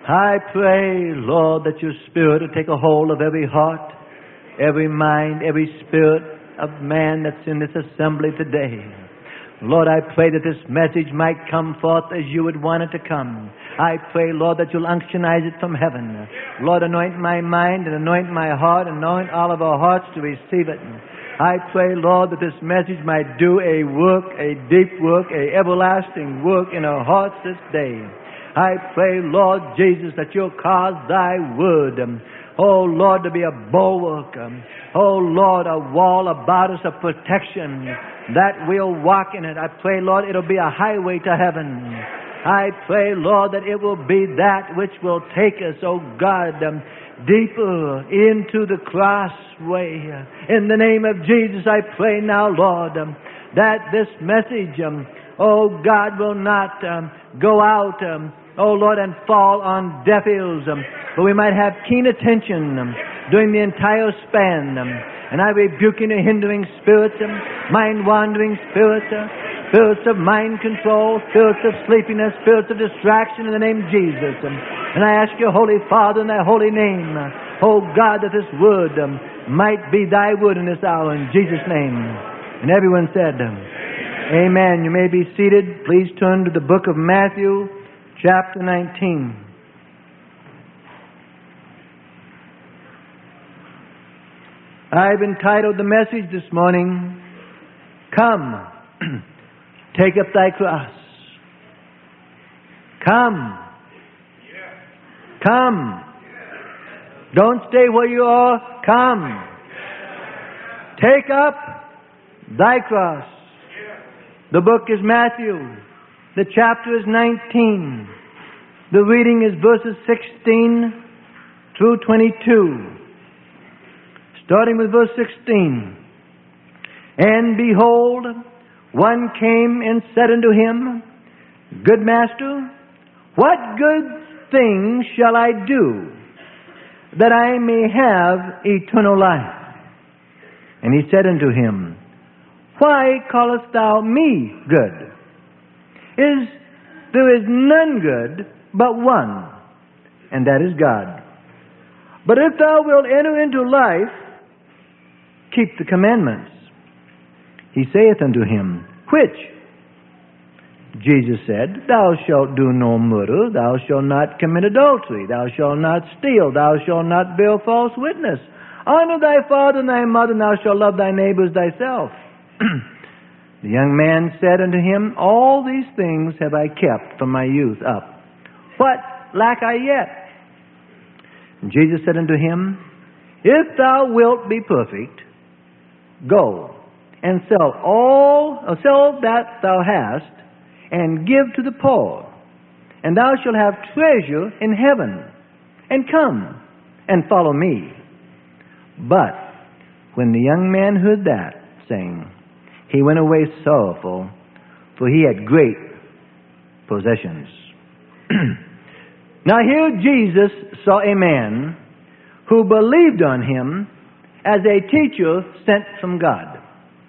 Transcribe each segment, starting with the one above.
I pray, Lord, that your Spirit will take a hold of every heart, every mind, every spirit of man that's in this assembly today. Lord, I pray that this message might come forth as you would want it to come. I pray, Lord, that you'll unctionize it from heaven. Lord, anoint my mind and anoint my heart, anoint all of our hearts to receive it. I pray, Lord, that this message might do a work, a deep work, a everlasting work in our hearts this day. I pray, Lord Jesus, that you'll cause thy word, oh Lord, to be a bulwark, oh Lord, a wall about us of protection, that we'll walk in it. I pray, Lord, it'll be a highway to heaven. I pray, Lord, that it will be that which will take us, oh God, deeper into the crossway. In the name of Jesus, I pray now, Lord, that this message, oh God, will not go out, oh Lord, and fall on deaf ears, but we might have keen attention during the entire span. And I rebuke any hindering spirits, mind-wandering spirits, spirits of mind control, spirits of sleepiness, spirits of distraction in the name of Jesus. And I ask you, Holy Father, in thy holy name, oh God, that this word might be thy word in this hour, in Jesus' name. And everyone said, Amen. You may be seated. Please turn to the book of Matthew, chapter 19. I've entitled the message this morning, Come, Take Up Thy Cross. Come. Come. Don't stay where you are. Come. Take up thy cross. The book is Matthew. The chapter is 19. The reading is verses 16 through 22. Starting with verse 16. And behold, one came and said unto him, Good master, what good thing shall I do, that I may have eternal life? And he said unto him, Why callest thou me good? There is none good but one, and that is God. But if thou wilt enter into life, keep the commandments. He saith unto him, Which? Jesus said, Thou shalt do no murder, thou shalt not commit adultery, thou shalt not steal, thou shalt not bear false witness. Honor thy father and thy mother, and thou shalt love thy neighbor as thyself. The young man said unto him, All these things have I kept from my youth up. What lack I yet? And Jesus said unto him, If thou wilt be perfect, go and sell that thou hast, and give to the poor, and thou shalt have treasure in heaven. And come and follow me. But when the young man heard that saying, he went away sorrowful, for he had great possessions. Now here Jesus saw a man who believed on him as a teacher sent from God.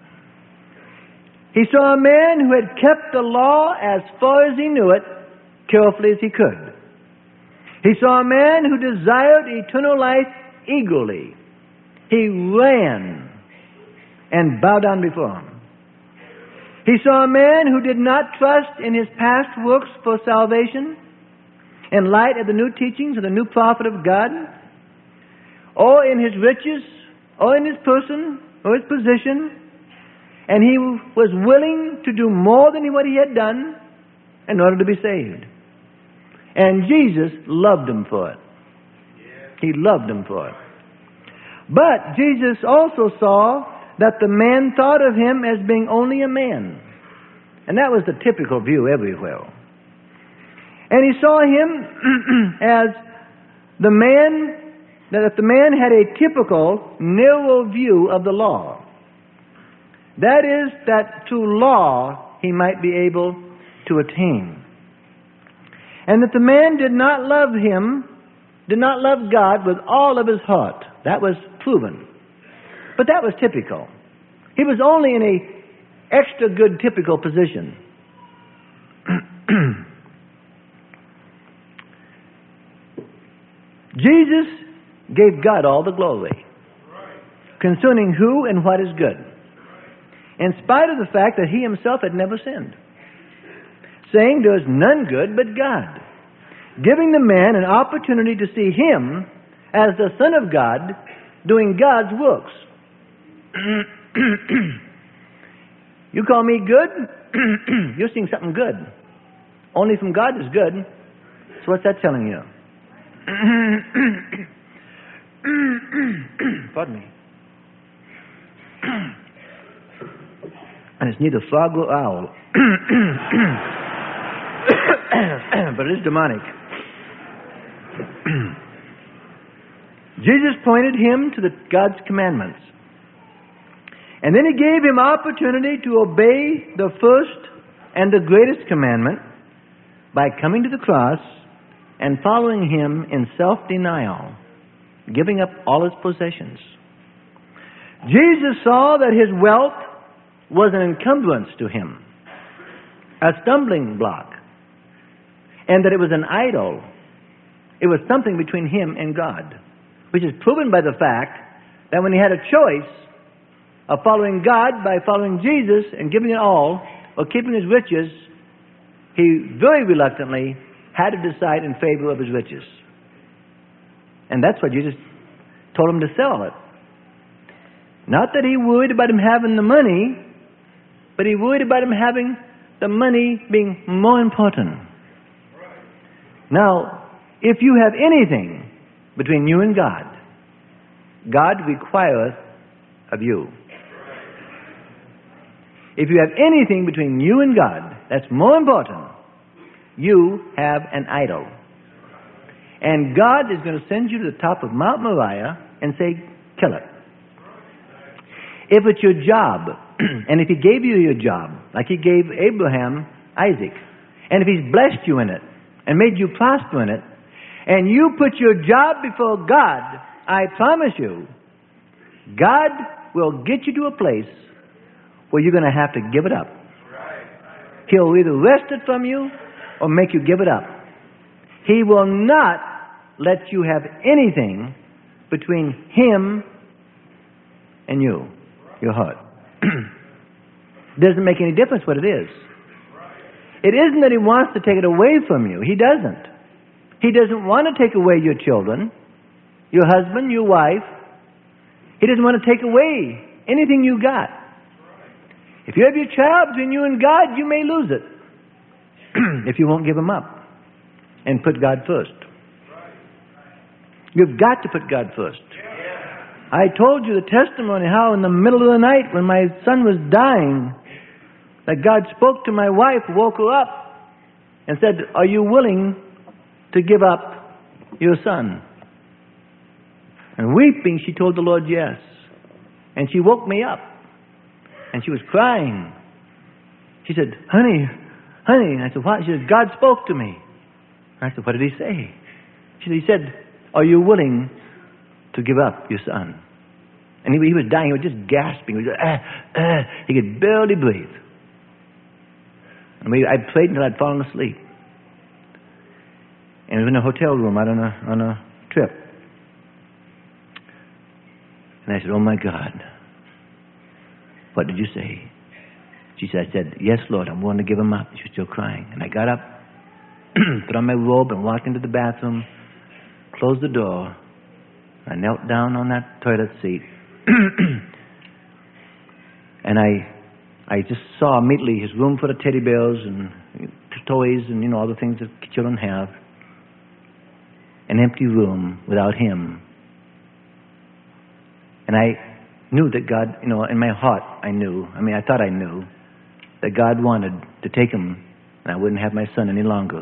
He saw a man who had kept the law as far as he knew it, carefully as he could. He saw a man who desired eternal life eagerly. He ran and bowed down before him. He saw a man who did not trust in his past works for salvation in light of the new teachings of the new prophet of God, or in his riches, or in his person, or his position, and he was willing to do more than what he had done in order to be saved. And Jesus loved him for it. He loved him for it. But Jesus also saw that the man thought of him as being only a man. And that was the typical view everywhere. And he saw him as the man, that the man had a typical narrow view of the law. That is, that through law he might be able to attain. And that the man did not love God with all of his heart. That was proven. But that was typical. He was only in a extra good typical position. Jesus gave God all the glory concerning who and what is good, in spite of the fact that he himself had never sinned, saying there is none good but God, giving the man an opportunity to see him as the Son of God doing God's works. You call me good? You're seeing something good. Only from God is good. So what's that telling you? Pardon me. And it's neither frog or owl. But it is demonic. Jesus pointed him to God's commandments. And then he gave him opportunity to obey the first and the greatest commandment by coming to the cross and following him in self-denial, giving up all his possessions. Jesus saw that his wealth was an encumbrance to him, a stumbling block, and that it was an idol. It was something between him and God, which is proven by the fact that when he had a choice of following God by following Jesus and giving it all, or keeping his riches, he very reluctantly had to decide in favor of his riches. And that's why Jesus told him to sell it. Not that he worried about him having the money, but he worried about him having the money being more important. Now, if you have anything between you and God, God requireth of you. If you have anything between you and God that's more important, you have an idol. And God is going to send you to the top of Mount Moriah and say, kill it. If it's your job, and if he gave you your job, like he gave Abraham Isaac, and if he's blessed you in it, and made you prosper in it, and you put your job before God, I promise you, God will get you to a place where you're going to have to give it up. He'll either wrest it from you or make you give it up. He will not let you have anything between him and you, your heart. Doesn't make any difference what it is. It isn't that he wants to take it away from you. He doesn't. He doesn't want to take away your children, your husband, your wife. He doesn't want to take away anything you got. If you have your child between you and God, you may lose it if you won't give him up and put God first. You've got to put God first. I told you the testimony how in the middle of the night when my son was dying, that God spoke to my wife, woke her up, and said, are you willing to give up your son? And weeping, she told the Lord yes. And she woke me up. And she was crying. She said, honey. And I said, what? She said, God spoke to me. And I said, what did he say? He said, are you willing to give up your son? And he was dying. He was just gasping. He was he could barely breathe. And I prayed until I'd fallen asleep. And it was in a hotel room out on a trip. And I said, oh my God, what did you say? She said, I said, yes, Lord, I'm willing to give him up. She was still crying. And I got up, put on my robe, and walked into the bathroom, closed the door. I knelt down on that toilet seat. And I just saw immediately his room full of teddy bears and toys and, all the things that children have. An empty room without him. And I knew that God, in my heart, I knew. I thought I knew that God wanted to take him and I wouldn't have my son any longer.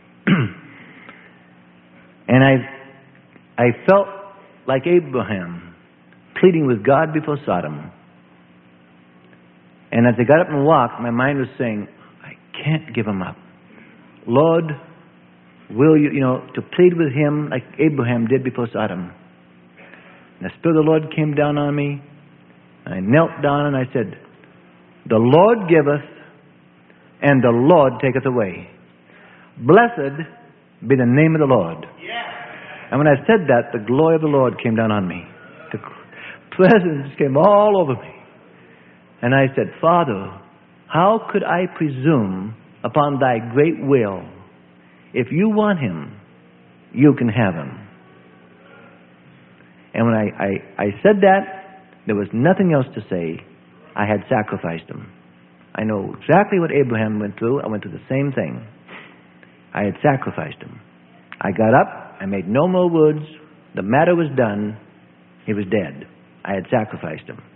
And I felt like Abraham pleading with God before Sodom. And as I got up and walked, my mind was saying, I can't give him up. Lord, will you, to plead with him like Abraham did before Sodom. And the Spirit of the Lord came down on me. I knelt down and I said, the Lord giveth and the Lord taketh away. Blessed be the name of the Lord. And when I said that, the glory of the Lord came down on me. The presence came all over me. And I said, Father, how could I presume upon thy great will? If you want him, you can have him. And when I said that, there was nothing else to say. I had sacrificed him. I know exactly what Abraham went through. I went through the same thing. I had sacrificed him. I got up. I made no more words. The matter was done. He was dead. I had sacrificed him.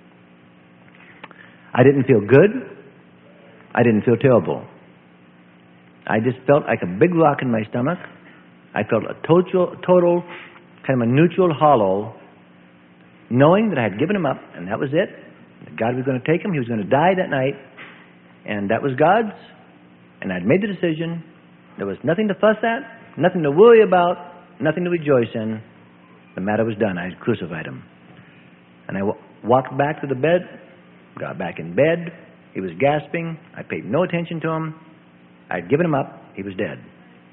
I didn't feel good. I didn't feel terrible. I just felt like a big rock in my stomach. I felt a total kind of a neutral hollow, knowing that I had given him up, and that was it. That God was going to take him. He was going to die that night, and that was God's. And I'd made the decision. There was nothing to fuss at, nothing to worry about, nothing to rejoice in. The matter was done. I had crucified him. And I walked back to the bed, got back in bed. He was gasping. I paid no attention to him. I'd given him up. He was dead.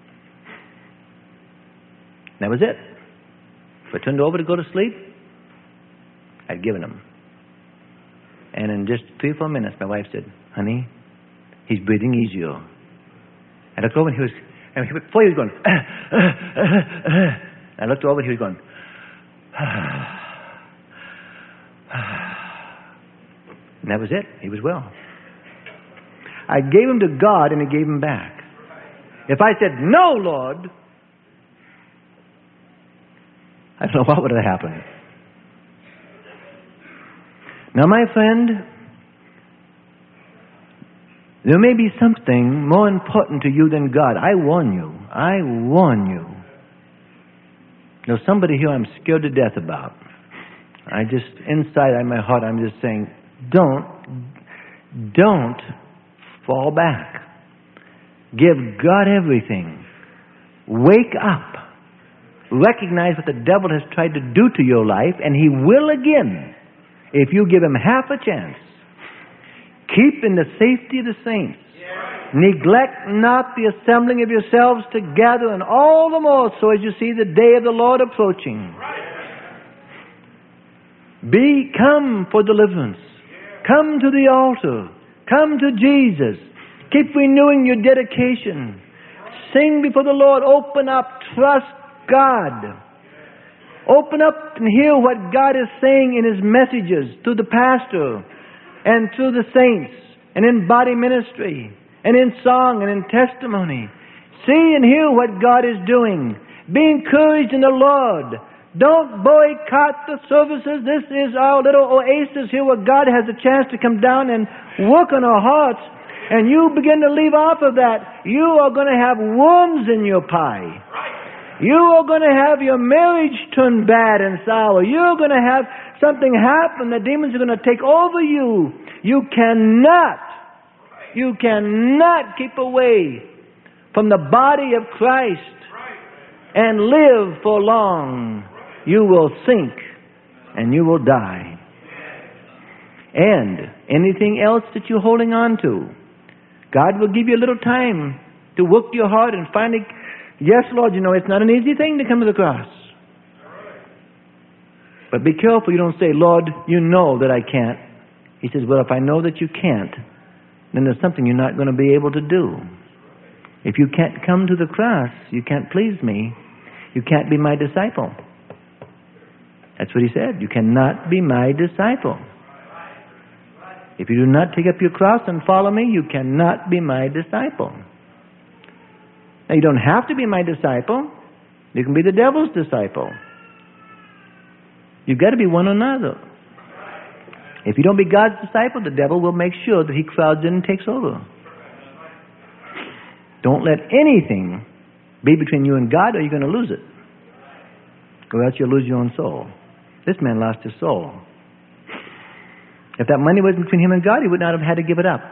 That was it. If I turned over to go to sleep, I'd given him. And in just 3 or 4 minutes, my wife said, honey, he's breathing easier. I looked over and before he was going, I looked over and he was going, and that was it. He was well. I gave him to God and he gave him back. If I said, no, Lord, I don't know what would have happened. Now, my friend, there may be something more important to you than God. I warn you. I warn you. There's somebody here I'm scared to death about. I just, inside my heart, I'm just saying, don't fall back. Give God everything. Wake up. Recognize what the devil has tried to do to your life, and he will again if you give him half a chance. Keep in the safety of the saints. Neglect not the assembling of yourselves together, and all the more so as you see the day of the Lord approaching. Come for deliverance. Come to the altar. Come to Jesus. Keep renewing your dedication. Sing before the Lord. Open up. Trust God. Open up and hear what God is saying in His messages to the pastor and to the saints and in body ministry and in song and in testimony. See and hear what God is doing. Be encouraged in the Lord. Don't boycott the services. This is our little oasis here where God has a chance to come down and work on our hearts. And you begin to leave off of that, you are going to have worms in your pie. You are going to have your marriage turn bad and sour. You're going to have something happen. The demons are going to take over you. You cannot keep away from the body of Christ and live for long. You will sink and you will die. And anything else that you're holding on to, God will give you a little time to work your heart and finally, yes, Lord, you know, it's not an easy thing to come to the cross. But be careful you don't say, Lord, you know that I can't. He says, well, if I know that you can't, then there's something you're not going to be able to do. If you can't come to the cross, you can't please me, you can't be my disciple. That's what he said. You cannot be my disciple. If you do not take up your cross and follow me, you cannot be my disciple. Now, you don't have to be my disciple. You can be the devil's disciple. You've got to be one or another. If you don't be God's disciple, the devil will make sure that he crowds in and takes over. Don't let anything be between you and God, or you're going to lose it. Or else you'll lose your own soul. This man lost his soul. If that money wasn't between him and God, he would not have had to give it up.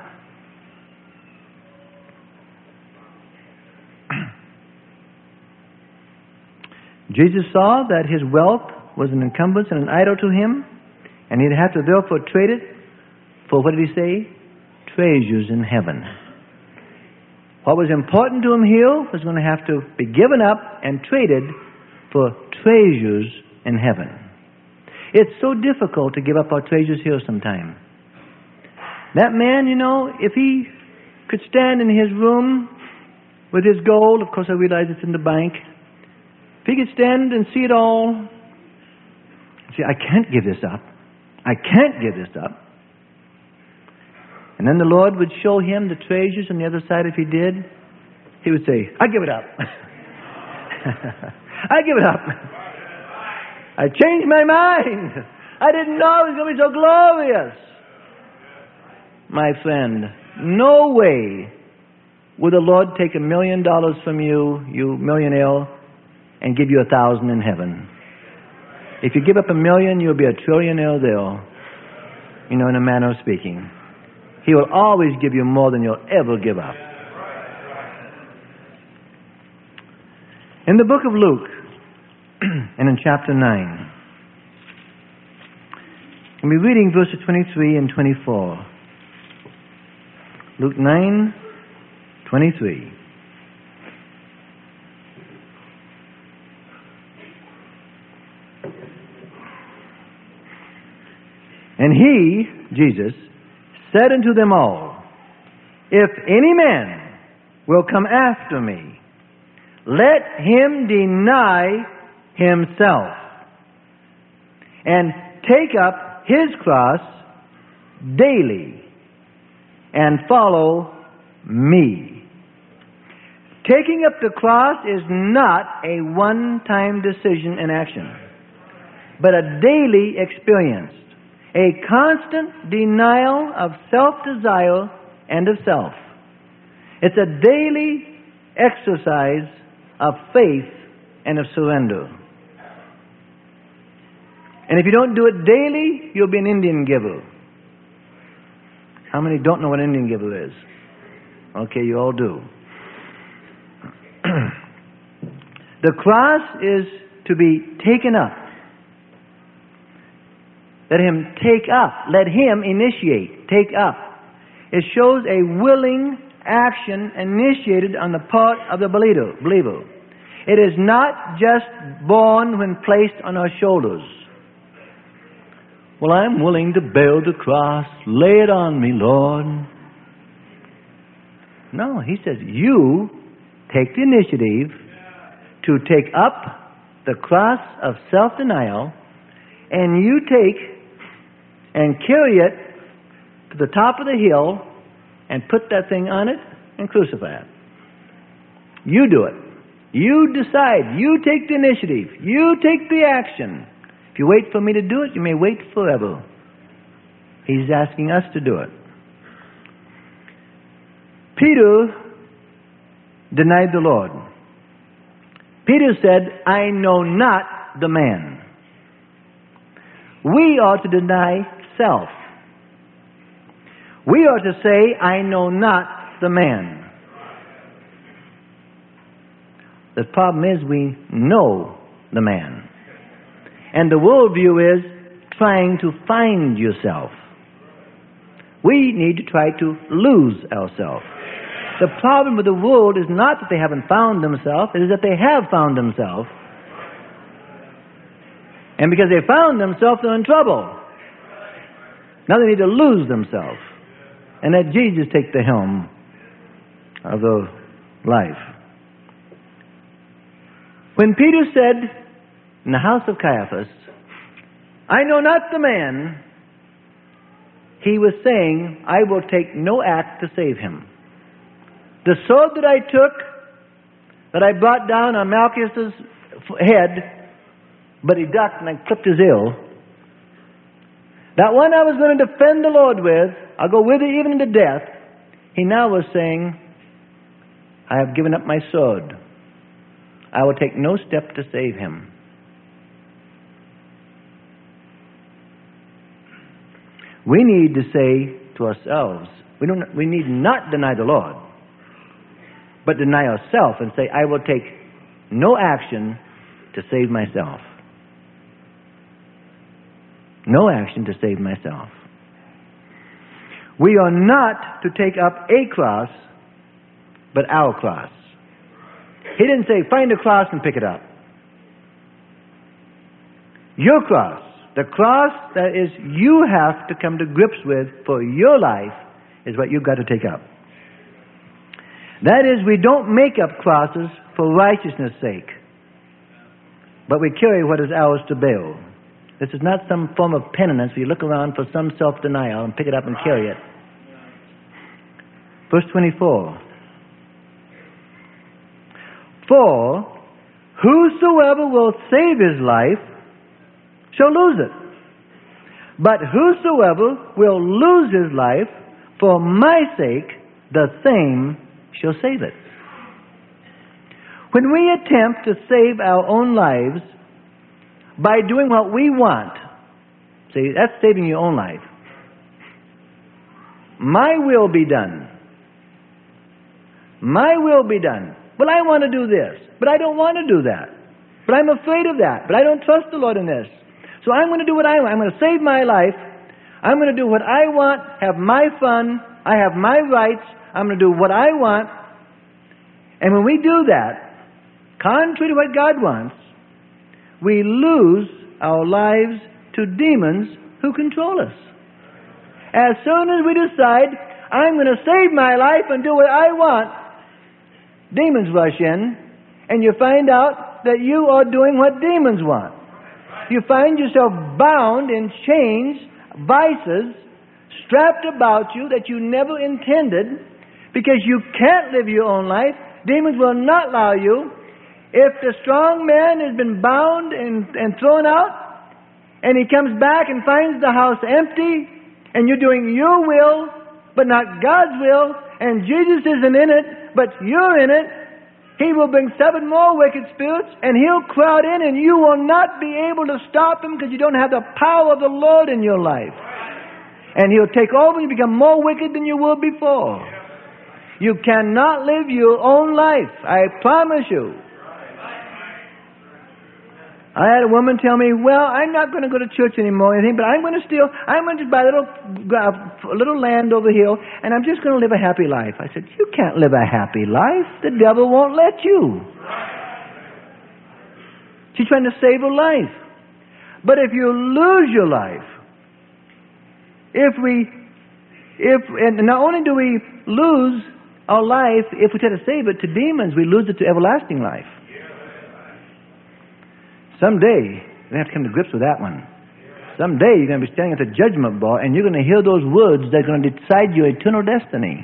Jesus saw that his wealth was an encumbrance and an idol to him, and he'd have to therefore trade it for, what did he say? Treasures in heaven. What was important to him here was going to have to be given up and traded for treasures in heaven. It's so difficult to give up our treasures here sometimes. That man, if he could stand in his room with his gold, of course I realize it's in the bank, if he could stand and see it all, and say, I can't give this up. I can't give this up. And then the Lord would show him the treasures on the other side. If he did, he would say, I give it up. I give it up. I changed my mind. I didn't know it was going to be so glorious. My friend, no way would the Lord take $1 million from you, you millionaire, and give you 1,000 in heaven. If you give up $1 million, you'll be a trillionaire there, in a manner of speaking. He will always give you more than you'll ever give up. In the book of Luke, and in chapter 9, we'll be reading verses 23 and 24. Luke 9, 23. And he, Jesus, said unto them all, If any man will come after me, let him deny himself and take up his cross daily and follow me. Taking up the cross is not a one-time decision and action, but a daily experience, a constant denial of self-desire and of self. It's a daily exercise of faith and of surrender. And if you don't do it daily, you'll be an Indian giver. How many don't know what an Indian giver is? Okay, you all do. The cross is to be taken up. Let him take up. Let him initiate. Take up. It shows a willing action initiated on the part of the believer. It is not just born when placed on our shoulders. Well, I'm willing to bear the cross. Lay it on me, Lord. No, he says, you take the initiative to take up the cross of self-denial, and you take and carry it to the top of the hill and put that thing on it and crucify it. You do it. You decide. You take the initiative. You take the action. If you wait for me to do it, you may wait forever. He's asking us to do it. Peter denied the Lord. Peter said, I know not the man. We are to deny self. We are to say, I know not the man. The problem is we know the man. And the worldview is trying to find yourself. We need to try to lose ourselves. The problem with the world is not that they haven't found themselves, it is that they have found themselves. And because they found themselves, they're in trouble. Now they need to lose themselves. And let Jesus take the helm of their life. When Peter said in the house of Caiaphas, I know not the man, he was saying, I will take no act to save him. The sword that I took, that I brought down on Malchus's head, but he ducked and I clipped his ear. That one I was going to defend the Lord with, I'll go with it even into death. He now was saying, I have given up my sword. I will take no step to save him. We need to say to ourselves, we need not deny the Lord, but deny ourselves and say, I will take no action to save myself. No action to save myself. We are not to take up a cross, but our cross. He didn't say, find a cross and pick it up. Your cross. The cross that is you have to come to grips with for your life is what you've got to take up. That is, we don't make up crosses for righteousness' sake, but we carry what is ours to bear. This is not some form of penitence where you look around for some self-denial and pick it up and carry it. Verse 24. For whosoever will save his life shall lose it. But whosoever will lose his life for my sake, the same shall save it. When we attempt to save our own lives by doing what we want, see, that's saving your own life. My will be done. My will be done. Well, I want to do this, but I don't want to do that. But I'm afraid of that, but I don't trust the Lord in this. So I'm going to do what I want. I'm going to save my life. I'm going to do what I want, have my fun. I have my rights. I'm going to do what I want. And when we do that, contrary to what God wants, we lose our lives to demons who control us. As soon as we decide, I'm going to save my life and do what I want, demons rush in, and you find out that you are doing what demons want. You find yourself bound in chains, vices, strapped about you that you never intended, because you can't live your own life. Demons will not allow you. If the strong man has been bound and thrown out, and he comes back and finds the house empty, and you're doing your will, but not God's will, and Jesus isn't in it, but you're in it, he will bring 7 more wicked spirits, and he'll crowd in, and you will not be able to stop him because you don't have the power of the Lord in your life. And he'll take over and you become more wicked than you were before. You cannot live your own life, I promise you. I had a woman tell me, well, I'm not going to go to church anymore or anything, but I'm going to buy a little land over here, and I'm just going to live a happy life. I said, you can't live a happy life. The devil won't let you. She's trying to save her life. But if you lose your life, and not only do we lose our life, if we try to save it to demons, we lose it to everlasting life. Someday, you're going to have to come to grips with that one. Someday, you're going to be standing at the judgment bar, and you're going to hear those words that are going to decide your eternal destiny.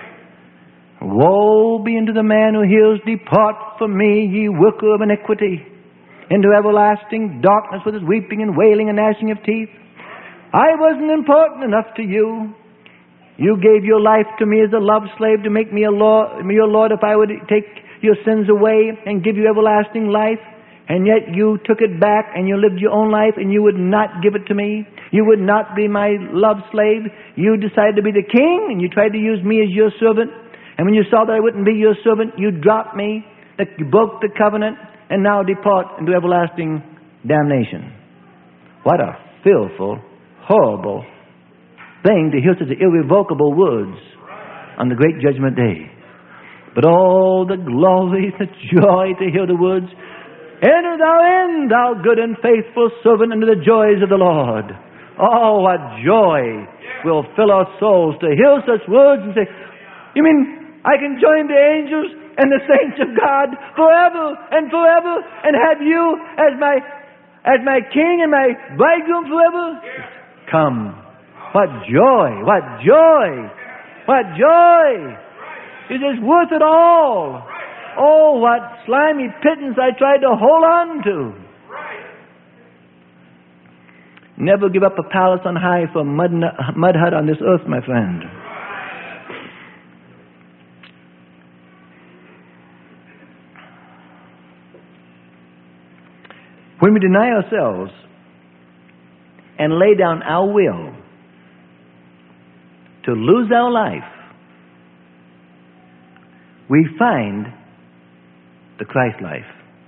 Woe be unto the man who hears, depart from me, ye worker of iniquity, into everlasting darkness with his weeping and wailing and gnashing of teeth. I wasn't important enough to you. You gave your life to me as a love slave to make me your Lord if I would take your sins away and give you everlasting life. And yet you took it back and you lived your own life and you would not give it to me. You would not be my love slave. You decided to be the king and you tried to use me as your servant. And when you saw that I wouldn't be your servant, you dropped me, that you broke the covenant, and now depart into everlasting damnation. What a filthful, horrible thing to hear such irrevocable words on the great judgment day. But all the glory, the joy to hear the words, enter thou in, thou good and faithful servant, into the joys of the Lord. Oh, what joy will fill our souls to hear such words and say, you mean I can join the angels and the saints of God forever and forever and have you as my king and my bridegroom forever? Come. What joy, what joy, what joy. It is worth it all. Oh, what slimy pittance I tried to hold on to. Never give up a palace on high for a mud hut on this earth, my friend. When we deny ourselves and lay down our will to lose our life, we find the Christ life.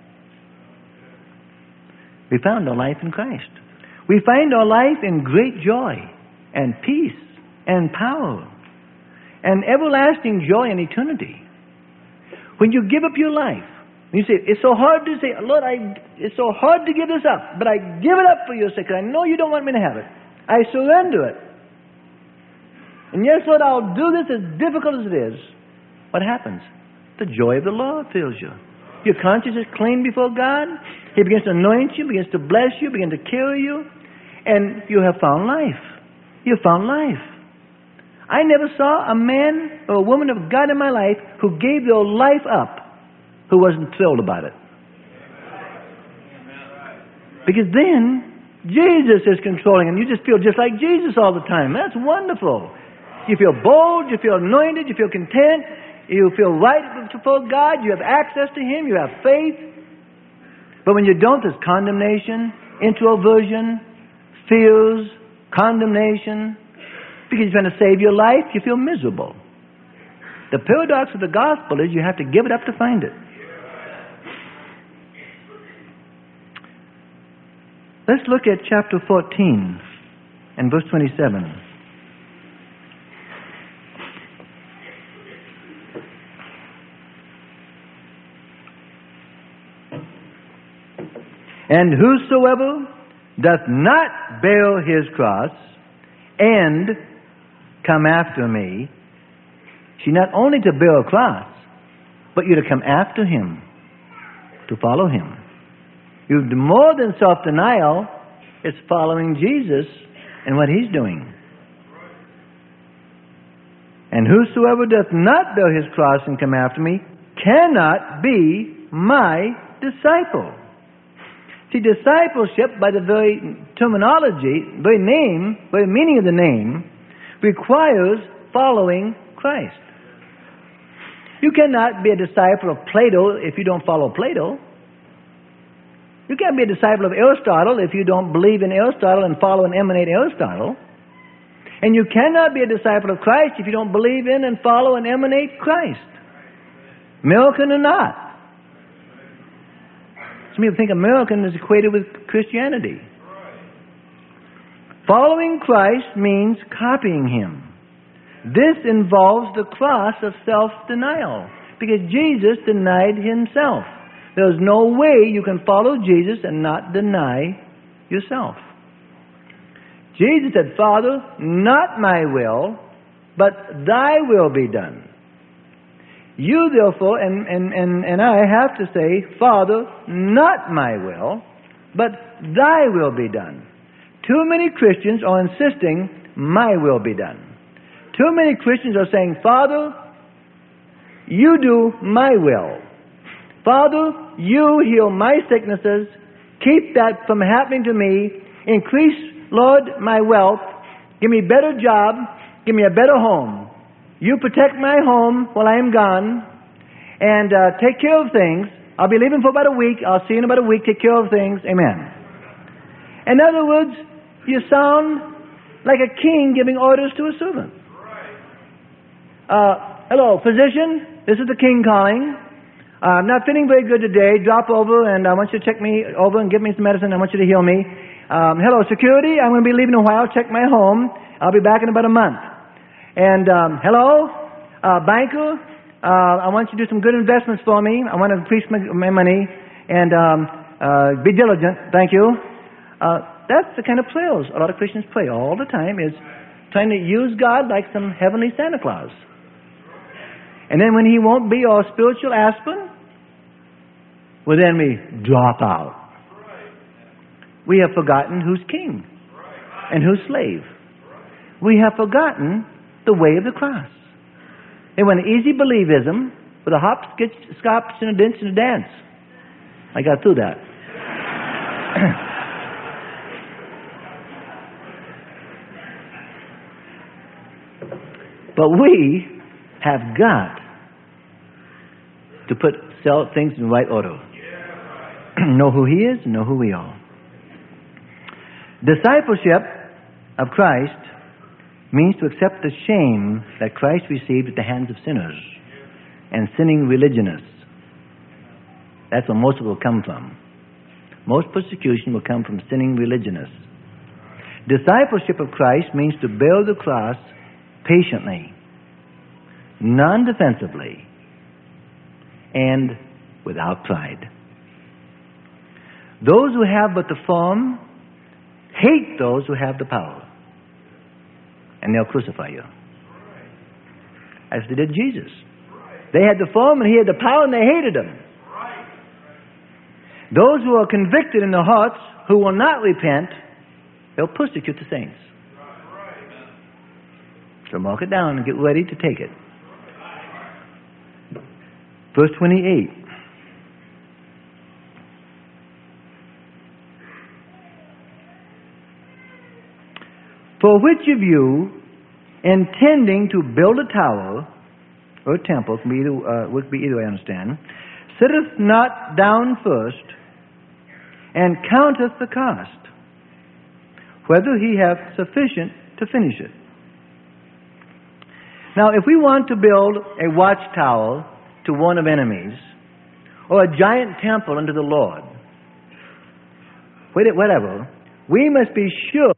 We found our life in Christ. We find our life in great joy and peace and power and everlasting joy and eternity. When you give up your life You say, it's so hard to say, Lord, it's so hard to give this up, but I give it up for your sake, because I know you don't want me to have it. I surrender it. And yes, Lord, I'll do this as difficult as it is. What happens? The joy of the Lord fills you. Your conscience is clean before God. He begins to anoint you, begins to bless you, begins to carry you, and you have found life. You have found life. I never saw a man or a woman of God in my life who gave their life up who wasn't thrilled about it. Because then Jesus is controlling and you just feel just like Jesus all the time. That's wonderful. You feel bold, you feel anointed, you feel content, you feel right before God, you have access to Him, you have faith. But when you don't, there's condemnation, introversion, fears, condemnation. Because you're trying to save your life, you feel miserable. The paradox of the gospel is you have to give it up to find it. Let's look at chapter 14 and verse 27. And whosoever doth not bear his cross and come after me, she not only to bear a cross, but you to come after him, to follow him. You do more than self-denial. It's following Jesus and what He's doing. And whosoever doth not bear his cross and come after me cannot be my disciple. See, discipleship, by the very terminology, very name, very meaning of the name, requires following Christ. You cannot be a disciple of Plato if you don't follow Plato. You can't be a disciple of Aristotle if you don't believe in Aristotle and follow and emanate Aristotle. And you cannot be a disciple of Christ if you don't believe in and follow and emanate Christ. American or not. Some people think American is equated with Christianity. Following Christ means copying Him. This involves the cross of self-denial, because Jesus denied Himself. There's no way you can follow Jesus and not deny yourself. Jesus said, Father, not my will, but thy will be done. You therefore, and I have to say, Father, not my will, but thy will be done. Too many Christians are insisting, my will be done. Too many Christians are saying, Father, you do my will. Father, you heal my sicknesses. Keep that from happening to me. Increase, Lord, my wealth. Give me a better job. Give me a better home. You protect my home while I am gone. And take care of things. I'll be leaving for about a week. I'll see you in about a week. Take care of things. Amen. In other words, you sound like a king giving orders to a servant. Hello, physician. This is the king calling. I'm not feeling very good today. Drop over, and I want you to check me over and give me some medicine. I want you to heal me. Hello, security. I'm going to be leaving in a while. Check my home. I'll be back in about a month. And hello, banker. I want you to do some good investments for me. I want to increase my money. And be diligent. Thank you. That's the kind of prayers a lot of Christians pray all the time, is trying to use God like some heavenly Santa Claus. And then when He won't be our spiritual aspirin, well, then we drop out. We have forgotten who's king and who's slave. We have forgotten the way of the cross. They went easy believism with a hop, skitch, scotch, and a dinch and a dance. I got through that. But we have got to put things in the right order. Know who He is, know who we are. Discipleship of Christ means to accept the shame that Christ received at the hands of sinners and sinning religionists. That's where most of it will come from. Most persecution will come from sinning religionists. Discipleship of Christ means to bear the cross patiently, non-defensively, and without pride. Those who have but the form hate those who have the power. And they'll crucify you. As they did Jesus. They had the form and he had the power and they hated him. Those who are convicted in their hearts, who will not repent, they'll persecute the saints. So mark it down and get ready to take it. Verse 28. For which of you, intending to build a tower, or a temple, would be either way, I understand, sitteth not down first, and counteth the cost, whether he have sufficient to finish it. Now, if we want to build a watchtower to warn of enemies, or a giant temple unto the Lord, whatever, we must be sure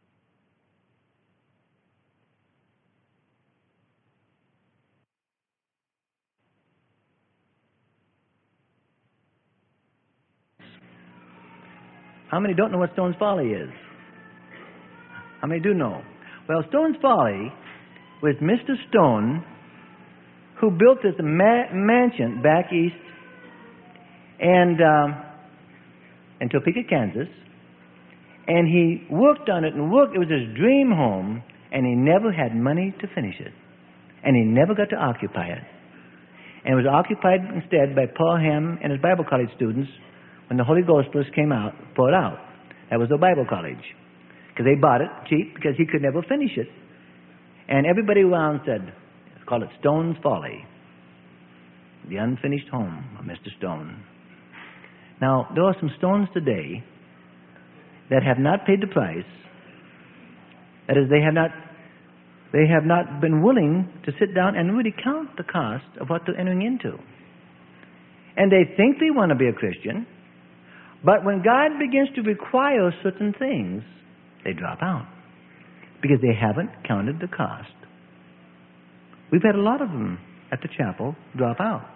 How many don't know what Stone's Folly is? How many do know? Well, Stone's Folly was Mr. Stone, who built this mansion back east and in Topeka, Kansas. And he worked on it and worked. It was his dream home, and he never had money to finish it. And he never got to occupy it. And it was occupied instead by Paul Ham and his Bible college students when the Holy Ghost first came out, poured out. That was the Bible college. Because they bought it cheap because he could never finish it. And everybody around said, call it Stone's Folly. The unfinished home of Mr. Stone. Now, there are some stones today that have not paid the price. That is, they have not been willing to sit down and really count the cost of what they're entering into. And they think they want to be a Christian, but when God begins to require certain things, they drop out because they haven't counted the cost. We've had a lot of them at the chapel drop out.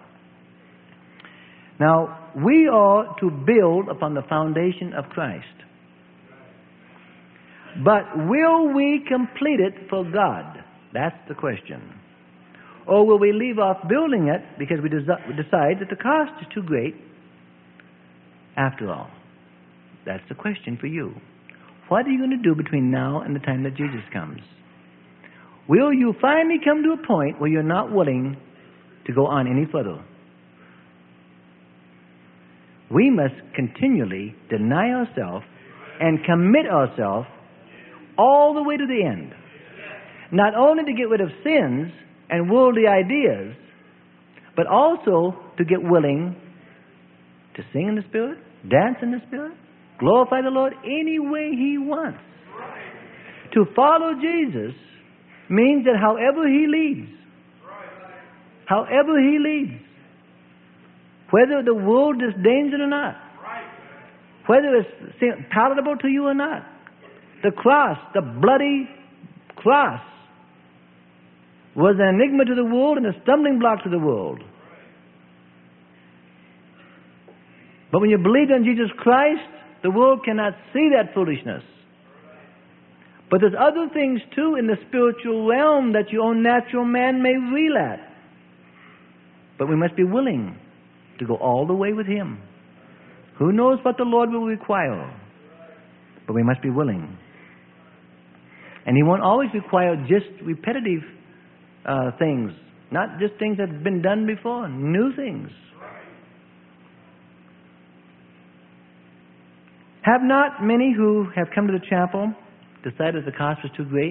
Now, we are to build upon the foundation of Christ. But will we complete it for God? That's the question. Or will we leave off building it because we decide that the cost is too great? After all, that's the question for you. What are you going to do between now and the time that Jesus comes? Will you finally come to a point where you're not willing to go on any further? We must continually deny ourselves and commit ourselves all the way to the end. Not only to get rid of sins and worldly ideas, but also to get willing to sing in the Spirit, dance in the Spirit, glorify the Lord any way He wants. To follow Jesus means that however He leads, whether the world disdains it or not, whether it's palatable to you or not, the cross, the bloody cross, was an enigma to the world and a stumbling block to the world. But when you believe in Jesus Christ, the world cannot see that foolishness. But there's other things too in the spiritual realm that your own natural man may reel at. But we must be willing to go all the way with Him. Who knows what the Lord will require? But we must be willing. And He won't always require just repetitive things, not just things that have been done before, new things. Have not many who have come to the chapel decided the cost was too great?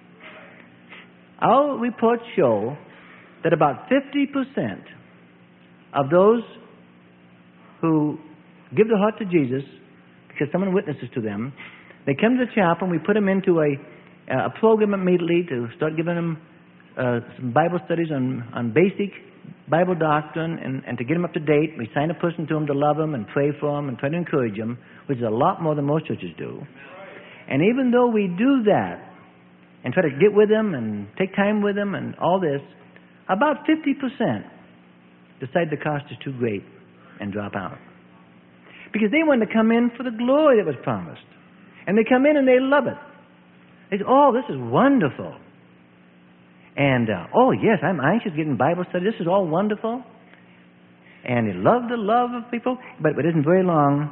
Our reports show that about 50% of those who give their heart to Jesus, because someone witnesses to them, they come to the chapel and we put them into a program immediately to start giving them some Bible studies on basic Bible doctrine and to get them up to date. We sign a person to them to love them and pray for them and try to encourage them, which is a lot more than most churches do. And even though we do that and try to get with them and take time with them and all this, about 50% decide the cost is too great and drop out. Because they want to come in for the glory that was promised. And they come in and they love it. They say, oh, this is wonderful. And, oh, yes, I'm anxious to get in Bible study. This is all wonderful. And they love the love of people. But it isn't very long.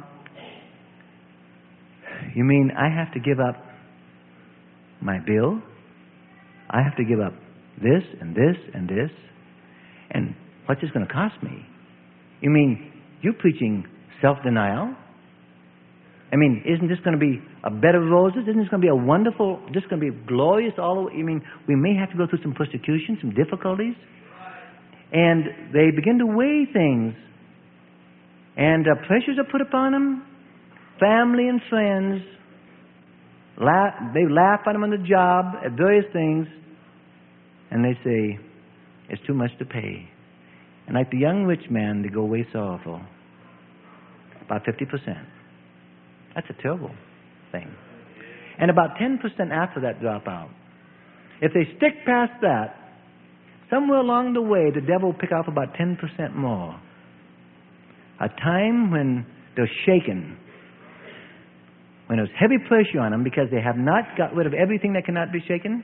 You mean I have to give up my bill? I have to give up this and this and this? And what's this going to cost me? You mean you're preaching self-denial? I mean, isn't this going to be a bed of roses? Isn't this going to be a wonderful, this going to be glorious all over? You mean, we may have to go through some persecution, some difficulties? And they begin to weigh things. And pressures are put upon them. Family and friends, they laugh at them on the job, at various things. And they say, it's too much to pay. And like the young rich man, they go away sorrowful. About 50%. That's a terrible thing. And about 10% after that drop out. If they stick past that, somewhere along the way, the devil will pick off about 10% more. A time when they're shaken. When there's heavy pressure on them because they have not got rid of everything that cannot be shaken.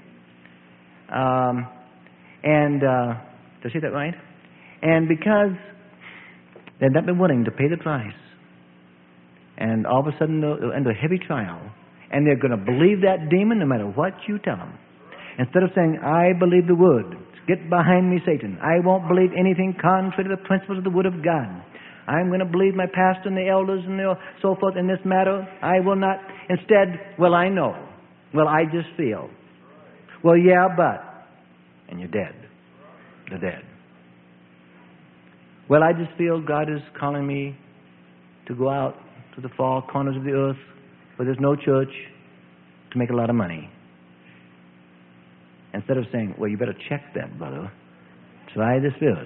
Did I say that right? And because they've not been willing to pay the price. And all of a sudden they're under heavy trial. And they're going to believe that demon no matter what you tell them. Instead of saying, I believe the word. Get behind me, Satan. I won't believe anything contrary to the principles of the word of God. I'm going to believe my pastor and the elders and so forth in this matter. I will not. Instead, well, I know. Well, I just feel. Well, yeah, but. And you're dead. They're dead. Well, I just feel God is calling me to go out to the far corners of the earth where there's no church to make a lot of money. Instead of saying, well, you better check that, brother. Try the spirits.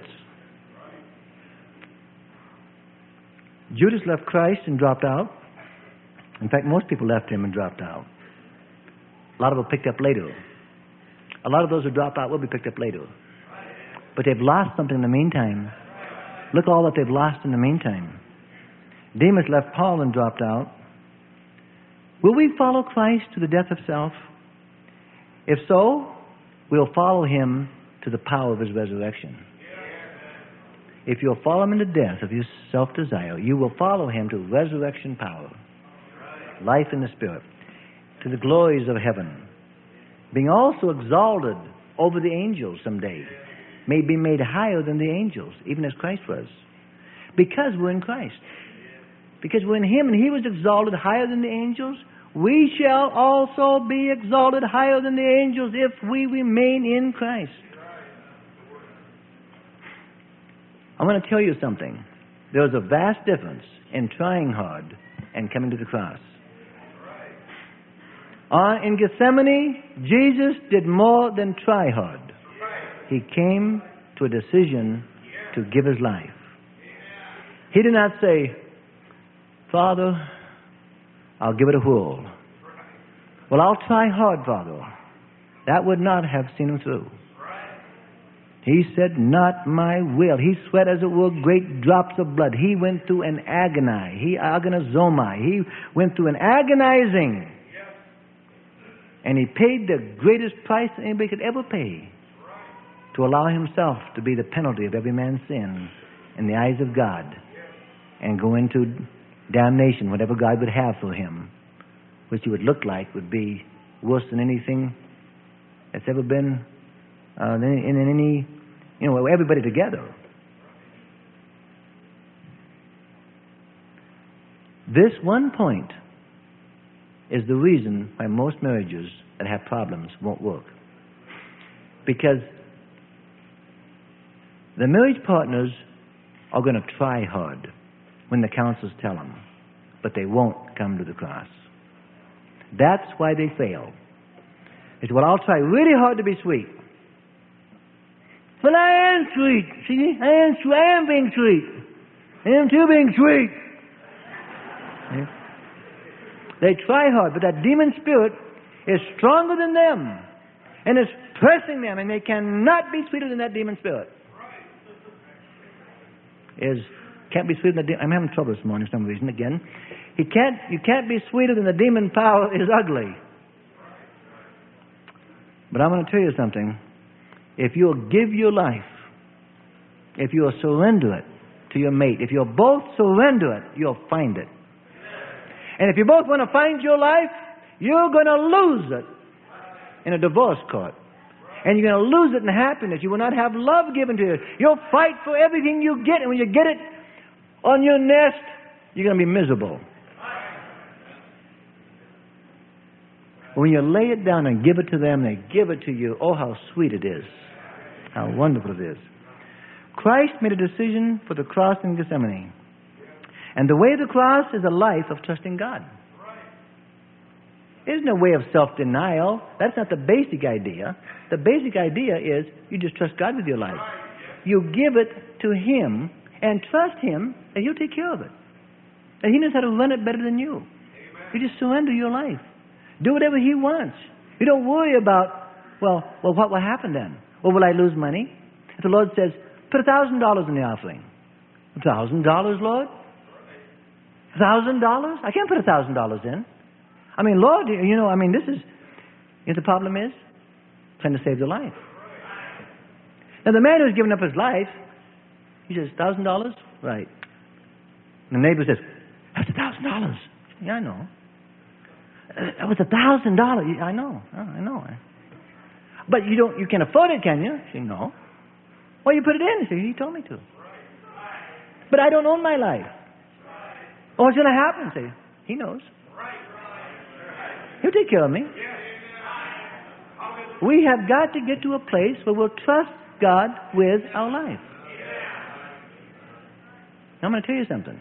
Judas left Christ and dropped out. In fact, most people left him and dropped out. A lot of them picked up later. A lot of those who drop out will be picked up later. But they've lost something in the meantime. Look all that they've lost in the meantime. Demas left Paul and dropped out. Will we follow Christ to the death of self? If so, we'll follow him to the power of his resurrection. If you'll follow him in the death of your self-desire, you will follow him to resurrection power, life in the Spirit, to the glories of heaven, being also exalted over the angels someday, may be made higher than the angels, even as Christ was, because we're in Christ. Because we're in him and he was exalted higher than the angels, we shall also be exalted higher than the angels if we remain in Christ. I want to tell you something. There's a vast difference in trying hard and coming to the cross. In Gethsemane, Jesus did more than try hard. He came to a decision to give his life. He did not say, Father, I'll give it a whirl. Well, I'll try hard, Father. That would not have seen him through. He said, not my will. He sweat, as it were, great drops of blood. He went through an agony. He went through an agonizing. And he paid the greatest price anybody could ever pay to allow himself to be the penalty of every man's sin in the eyes of God and go into damnation, whatever God would have for him, which he would look like would be worse than anything that's ever been in any, everybody together. This one point is the reason why most marriages that have problems won't work. Because the marriage partners are going to try hard when the counselors tell them, but they won't come to the cross. That's why they fail. They say, well, I'll try really hard to be sweet. Well, I am sweet. See, I am being sweet. I am too being sweet. Yeah. They try hard, but that demon spirit is stronger than them and is pressing them, and they cannot be sweeter than that demon spirit. Is Can't be sweeter than the demon. I'm having trouble this morning for some reason again. You can't be sweeter than the demon power is ugly. But I'm going to tell you something. If you'll give your life, if you'll surrender it to your mate, if you'll both surrender it, you'll find it. And if you both want to find your life, you're going to lose it in a divorce court. And you're going to lose it in happiness. You will not have love given to you. You'll fight for everything you get. And when you get it on your nest, you're going to be miserable. When you lay it down and give it to them, they give it to you. Oh, how sweet it is. How wonderful it is. Christ made a decision for the cross in Gethsemane. And the way of the cross is a life of trusting God. It isn't a way of self-denial. That's not the basic idea. The basic idea is you just trust God with your life. You give it to Him and trust Him that He'll take care of it. That He knows how to run it better than you. You just surrender your life. Do whatever He wants. You don't worry about, well, what will happen then? Well, will I lose money? If the Lord says, put $1,000 in the offering. $1,000, Lord? $1,000? I can't put $1,000 in. I mean, Lord, this is, the problem is? Trying to save the life. Now, the man who's given up his life, he says, $1,000? Right. And the neighbor says, that's $1,000. Yeah, I know. That was $1,000. I know. Oh, I know. But you can't afford it, can you? I say, no. Well, you put it in. I say, He told me to. But I don't own my life. Oh, what's going to happen? I say, He knows. He'll take care of me. We have got to get to a place where we'll trust God with our life. Now, I'm going to tell you something.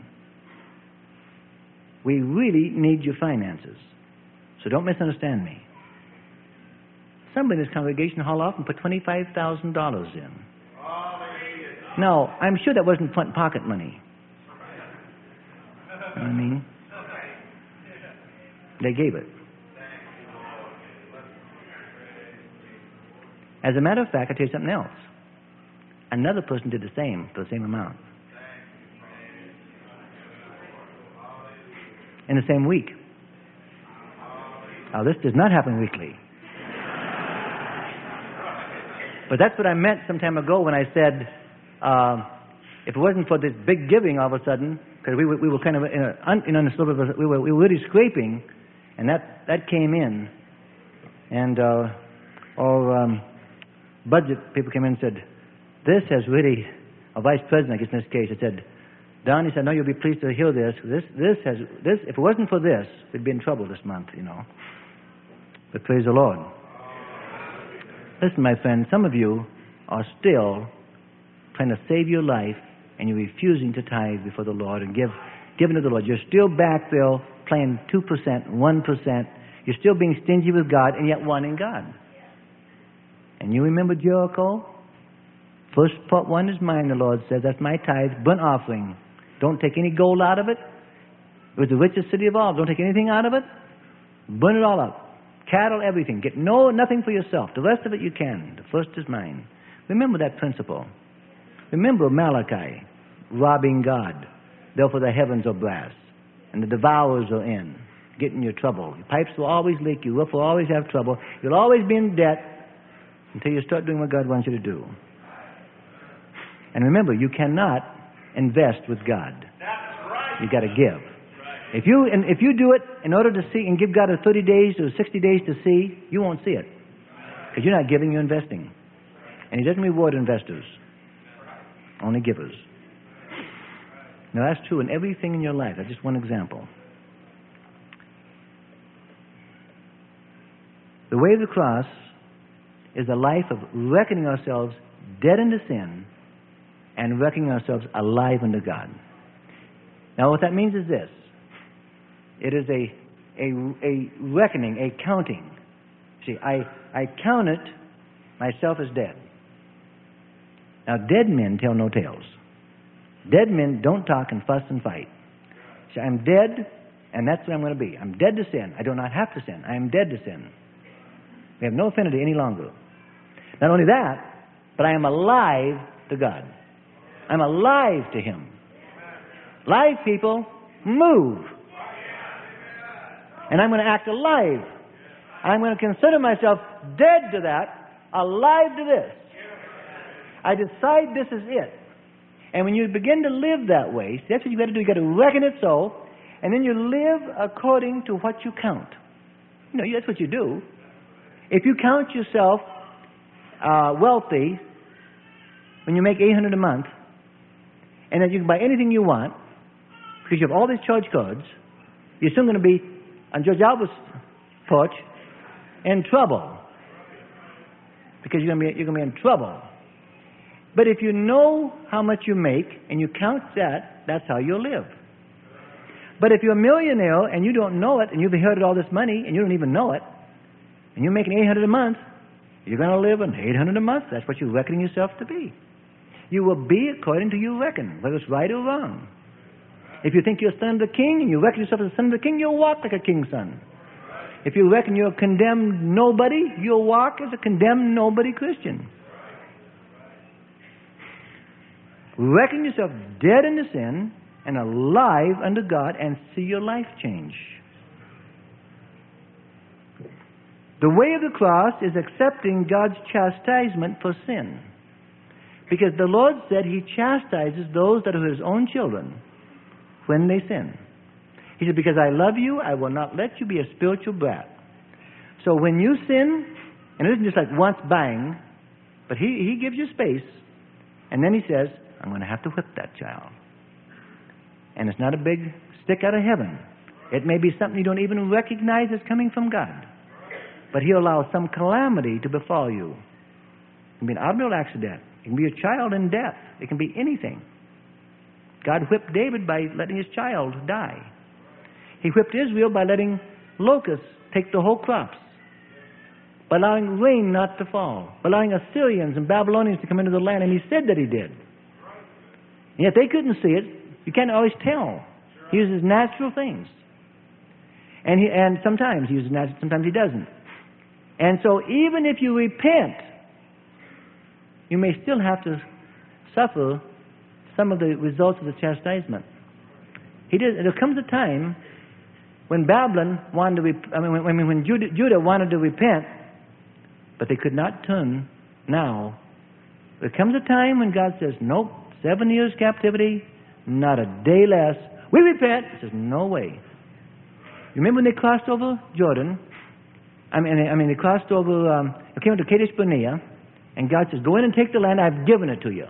We really need your finances. So don't misunderstand me. Somebody in this congregation haul off and put $25,000 in. Now, I'm sure that wasn't front pocket money. You know what I mean? They gave it. As a matter of fact, I'll tell you something else. Another person did the same for the same amount. In the same week. Now, this does not happen weekly. But that's what I meant some time ago when I said, if it wasn't for this big giving all of a sudden, because we were kind of we were really scraping, and that came in, and our budget people came in and said, this has really, a vice president, I guess in this case, had said, Don, he said, no, you'll be pleased to hear this. This, if it wasn't for this, we'd be in trouble this month, But praise the Lord. Listen, my friend, some of you are still trying to save your life, and you're refusing to tithe before the Lord and giving to the Lord. You're still back there playing 2%, 1%. You're still being stingy with God and yet wanting God. And you remember Jericho? First part one is mine, the Lord says. That's my tithe, burnt offering. Don't take any gold out of it. It was the richest city of all. Don't take anything out of it. Burn it all up. Cattle, everything. Get nothing for yourself. The rest of it you can. The first is mine. Remember that principle. Remember Malachi, robbing God. Therefore the heavens are brass, and the devourers are in. Get in your trouble. Your pipes will always leak. Your roof will always have trouble. You'll always be in debt until you start doing what God wants you to do. And remember, you cannot invest with God. You've got to give. If you do it in order to see and give God a 30 days or 60 days to see, you won't see it. Because you're not giving, you're investing. And He doesn't reward investors, only givers. Now that's true in everything in your life. That's just one example. The way of the cross is a life of reckoning ourselves dead unto sin and reckoning ourselves alive unto God. Now what that means is this. It is a reckoning, a counting. See, I count it myself as dead. Now, dead men tell no tales. Dead men don't talk and fuss and fight. See, I'm dead, and that's what I'm going to be. I'm dead to sin. I do not have to sin. I am dead to sin. We have no affinity any longer. Not only that, but I am alive to God. I'm alive to Him. Live, people, move. And I'm going to act alive. I'm going to consider myself dead to that, alive to this. I decide this is it. And when you begin to live that way, that's what you've got to do. You've got to reckon it so, and then you live according to what you count. You know, that's what you do. If you count yourself wealthy when you make $800 a month, and that you can buy anything you want, because you have all these charge cards, you're soon going to be on Judge Albert's porch in trouble. Because you're going to be in trouble. But if you know how much you make and you count that, that's how you'll live. But if you're a millionaire and you don't know it, and you've inherited all this money and you don't even know it, and you're making $800 a month, you're going to live on $800 a month. That's what you're reckoning yourself to be. You will be according to you reckon, whether it's right or wrong. If you think you're a son of the king and you reckon yourself as a son of the king, you'll walk like a king's son. If you reckon you're a condemned nobody, you'll walk as a condemned nobody Christian. Reckon yourself dead into sin and alive unto God and see your life change. The way of the cross is accepting God's chastisement for sin. Because the Lord said He chastises those that are His own children when they sin. He said, because I love you, I will not let you be a spiritual brat. So when you sin, and it isn't just like once bang, but He gives you space, and then He says, I'm going to have to whip that child. And it's not a big stick out of heaven. It may be something you don't even recognize as coming from God. But He'll allow some calamity to befall you. It can be an automobile accident. It can be a child in death. It can be anything. God whipped David by letting his child die. He whipped Israel by letting locusts take the whole crops, by allowing rain not to fall, by allowing Assyrians and Babylonians to come into the land, and He said that He did. And yet they couldn't see it. You can't always tell. He uses natural things. And sometimes He uses natural, sometimes He doesn't. And so even if you repent, you may still have to suffer some of the results of the chastisement. There comes a time when Babylon wanted to, when Judah wanted to repent, but they could not turn now. There comes a time when God says, nope, 7 years captivity, not a day less. We repent. He says, no way. You remember when they crossed over Jordan? They crossed over, they came to Kadesh Barnea, and God says, go in and take the land, I've given it to you.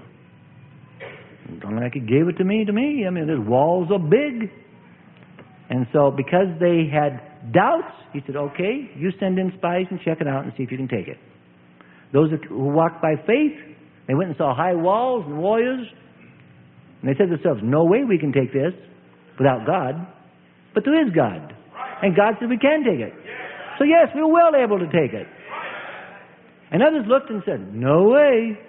Don't like He gave it to me. Those walls are big. And so because they had doubts, He said, okay, you send in spies and check it out and see if you can take it. Those who walked by faith, they went and saw high walls and warriors, and they said to themselves, no way we can take this without God. But there is God. And God said we can take it. So yes, we're well able to take it. And others looked and said, no way.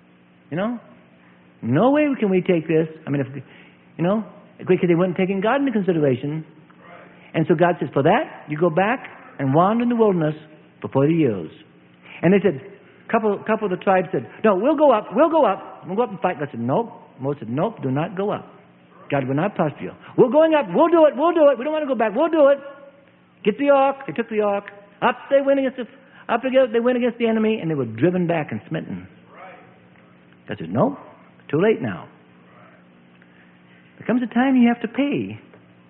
No way can we take this. Because they weren't taking God into consideration. And so God says, for that, you go back and wander in the wilderness for 40 years. And they said, a couple of the tribes said, no, we'll go up. We'll go up and fight. God said, nope. Moses said, nope, do not go up. God will not prosper you. We're going up. We'll do it. We don't want to go back. We'll do it. Get the ark. They took the ark. Up they went against the enemy, and they were driven back and smitten. God said, no, too late now. There comes a time you have to pay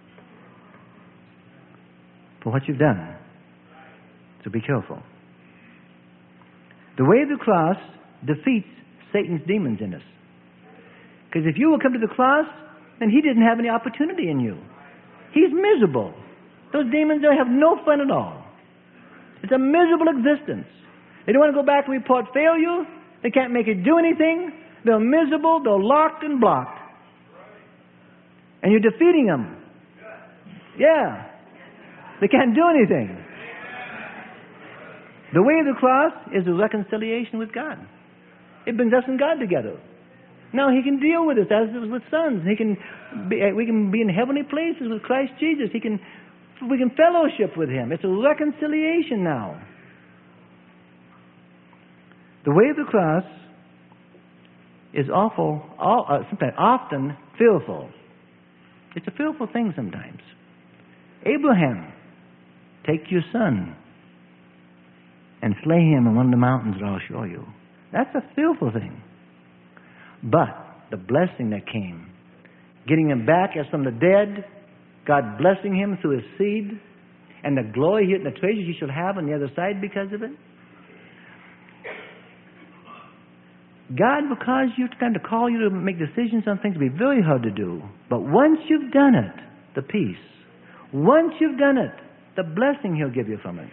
for what you've done. So be careful. The way of the cross defeats Satan's demons in us. Because if you will come to the cross, then he didn't have any opportunity in you. He's miserable. Those demons don't have no fun at all. It's a miserable existence. They don't want to go back and report failure. They can't make it do anything. They're miserable. They're locked and blocked. And you're defeating them. Yeah. They can't do anything. The way of the cross is a reconciliation with God. It brings us and God together. Now He can deal with us as with sons. We can be in heavenly places with Christ Jesus. We can fellowship with Him. It's a reconciliation now. The way of the cross is sometimes often fearful. It's a fearful thing sometimes. Abraham, take your son and slay him on one of the mountains that I'll show you. That's a fearful thing. But the blessing that came, getting him back as from the dead, God blessing him through his seed, and the glory and the treasures he shall have on the other side because of it. God will cause you to call you to make decisions on things will be very hard to do. But once you've done it, the peace. Once you've done it, the blessing He'll give you from it.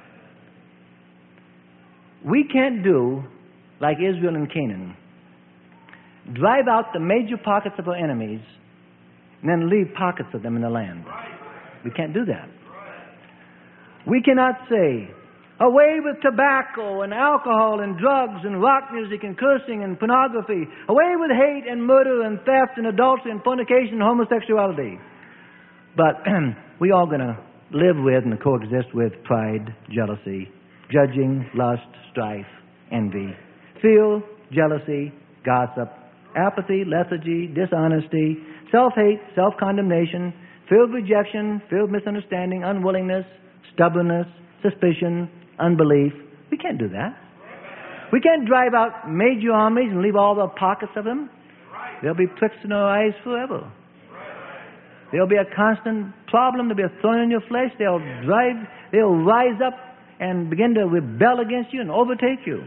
We can't do like Israel and Canaan. Drive out the major pockets of our enemies and then leave pockets of them in the land. We can't do that. We cannot say, away with tobacco and alcohol and drugs and rock music and cursing and pornography. Away with hate and murder and theft and adultery and fornication and homosexuality. But we are going to live with and coexist with pride, jealousy, judging, lust, strife, envy, fear, jealousy, gossip, apathy, lethargy, dishonesty, self-hate, self-condemnation, fear of rejection, fear of misunderstanding, unwillingness, stubbornness, suspicion, unbelief. We can't do that. We can't drive out major armies and leave all the pockets of them. There'll be pricks in our eyes forever. There'll be a constant problem. There'll be a thorn in your flesh. They'll rise up and begin to rebel against you and overtake you.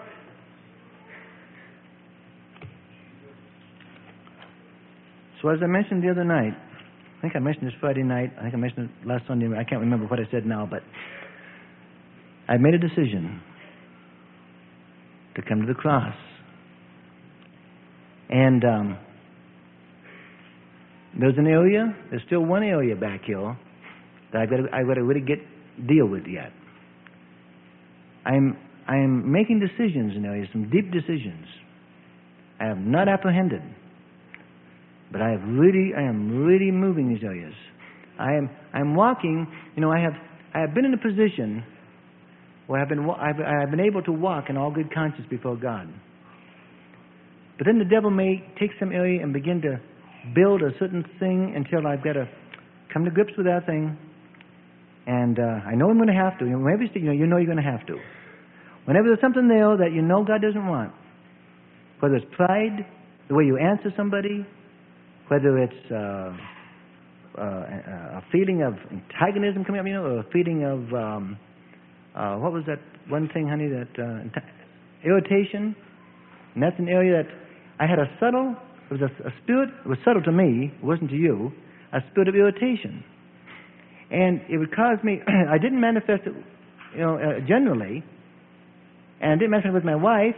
So as I mentioned the other night, I think I mentioned this Friday night, I think I mentioned it last Sunday, I can't remember what I said now, but I made a decision to come to the cross. And there's still one area back here that I've got to really deal with yet. I am making decisions in areas, some deep decisions. I have not apprehended, but I am really moving these areas. I'm walking. I have been in a position where I've been able to walk in all good conscience before God. But then the devil may take some area and begin to build a certain thing until I've got to come to grips with that thing. And I know I'm going to have to. Whenever you're going to have to. Whenever there's something there that you know God doesn't want, whether it's pride, the way you answer somebody, whether it's a feeling of antagonism coming up, or a feeling of what was that one thing, honey? That irritation. And that's an area that I had a spirit. It was subtle to me. It wasn't to you. A spirit of irritation, and it would cause me. I didn't manifest it, generally, and I didn't manifest it with my wife.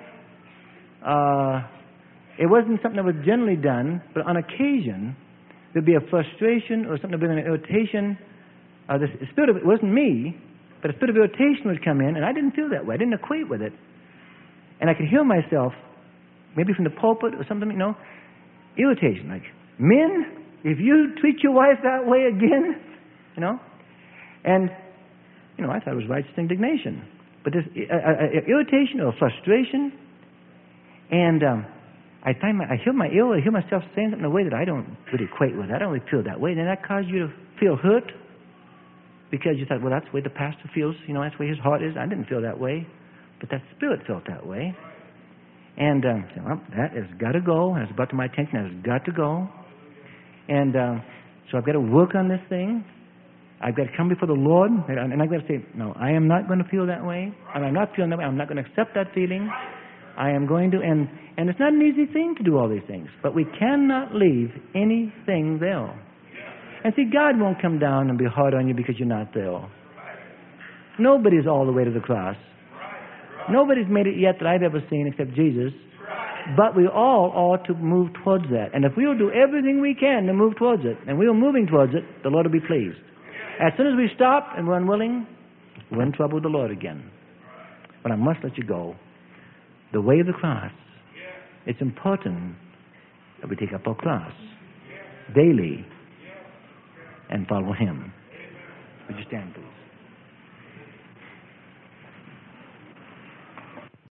It wasn't something that was generally done, but on occasion there'd be a frustration or something, an irritation. The spirit of it wasn't me, but a spirit of irritation would come in, and I didn't feel that way. I didn't equate with it, and I could hear myself, maybe from the pulpit or something, irritation, like, men, if you treat your wife that way again, and I thought it was righteous indignation, but this irritation or frustration, and I hear myself saying something in a way that I don't really equate with. I don't really feel that way. Then that caused you to feel hurt because you thought, well, that's the way the pastor feels. That's the way his heart is. I didn't feel that way, but that spirit felt that way. And that has got to go. It's brought to my attention. That has got to go. And so I've got to work on this thing. I've got to come before the Lord, and I've got to say, no, I am not going to feel that way. I'm not feeling that way. I'm not going to accept that feeling. I am going to, and it's not an easy thing to do all these things, but we cannot leave anything there. And see, God won't come down and be hard on you because you're not there. Nobody's all the way to the cross. Nobody's made it yet that I've ever seen except Jesus. But we all ought to move towards that. And if we will do everything we can to move towards it, and we are moving towards it, the Lord will be pleased. As soon as we stop and we're unwilling, we're in trouble with the Lord again. But I must let you go. The way of the cross, it's important that we take up our cross daily and follow Him. Would you stand, please?